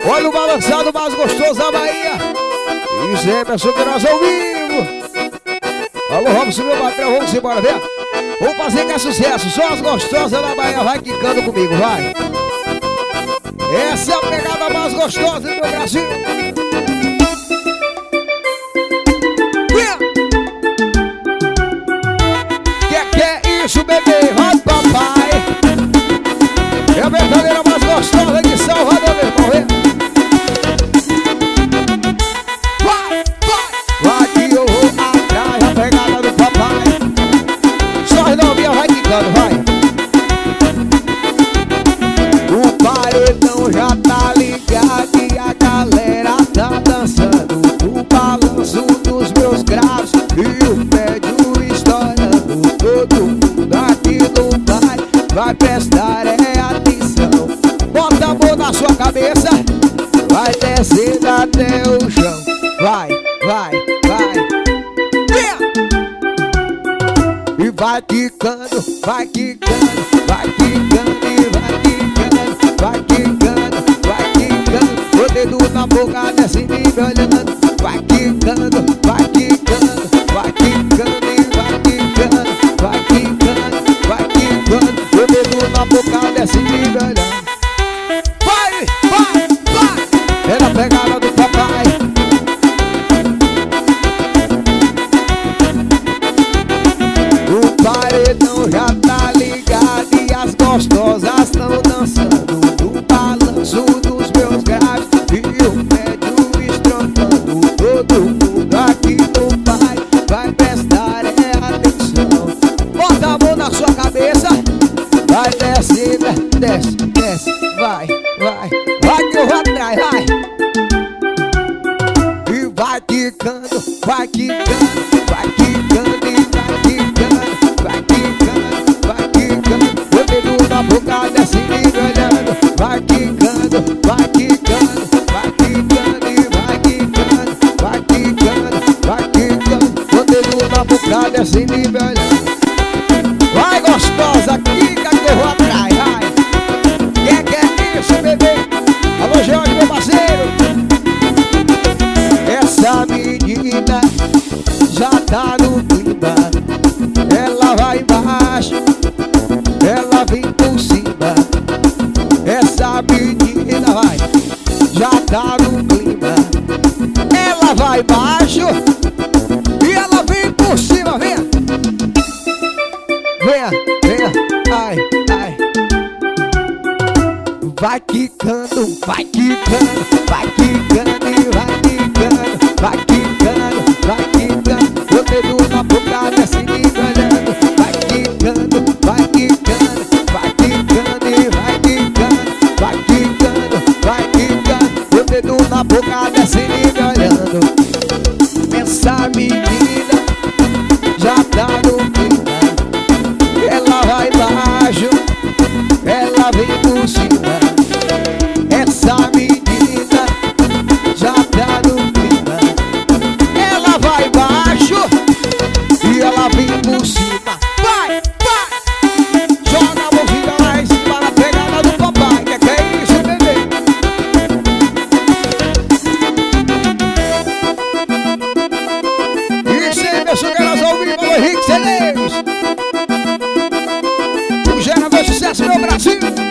Olha o balançado mais gostoso da Bahia. Isso é, pessoal, que nós ao vivo. Alô, Robson, meu patrão, vamos embora, vem. Vamos fazer que é sucesso. Só as gostosas da Bahia, vai quicando comigo, vai. Essa é a pegada mais gostosa do meu Brasil. Que é isso, bebê? Vai, papai. É a verdadeira mais gostosa de Salvador, meu irmão, vem. Vai que eu vou atrás, a pegada do papai. Só as novinhas vai quicando, vai. O paredão já tá ligado e a galera tá dançando. O balanço dos meus graves e o médio estourando. Todo mundo aqui no baile vai prestar atenção. Bota a mão na sua cabeça, vai descendo até o chão. Vai, vai, vai. E vai quicando, vai quicando, vai quicando e vai quicando, vai quicando, vai quicando. O dedo na boca desce me olhando. Vai quicando, vai quicando, vai quicando e vai quicando, vai quicando, vai quicando. O dedo na boca desce me olhando. Vai, vai, vai. É na pegada do papai. O paredão já tá ligado e as gostosas tão dançando. No balanço dos meus graves e o médio estrondando. Todo mundo aqui no baile vai prestar atenção. Bota a mão na sua cabeça, vai descer, desce, desce, vai, vai. Vai que eu vou atrás, vai. E vai quicando, vai quicando, vai quicando e vai quicando, vai quicando, vai quicando. O dedo na boca desce me olhando. Vai quicando, vai quicando, vai quicando e vai quicando, vai quicando, vai quicando. O dedo na boca desce me olhando. Vai gostosa, quica que eu vou atrás, vai. Que é isso, bebê? Alô, Jorge, meu parceiro. Essa menina já tá no clima. Ela vai embaixo, ela vem por cima. Essa menina vai, já tá no clima. Ela vai embaixo e ela vem por cima, venha. Venha, venha, ai, ai. Vai quicando, vai quicando, vai quicando e vai quicando, vai quicando, vai quicando. O dedo na boca desce me olhando. Vai quicando, vai quicando, vai quicando e vai quicando, vai quicando, vai quicando. O dedo na boca desce me olhando. Essa menina já tá no clima. Ela vai embaixo, ela vem por cima. Essa menina já tá no clima. Ela vai embaixo e ela vem por cima. Vai, vai. Joga a mãozinha lá em cima na pegada do papai. Que é isso, bebê? Isso aí, meu sugueiras ao vivo, Henrique Celeiros. O gerador de sucesso, meu Brasil.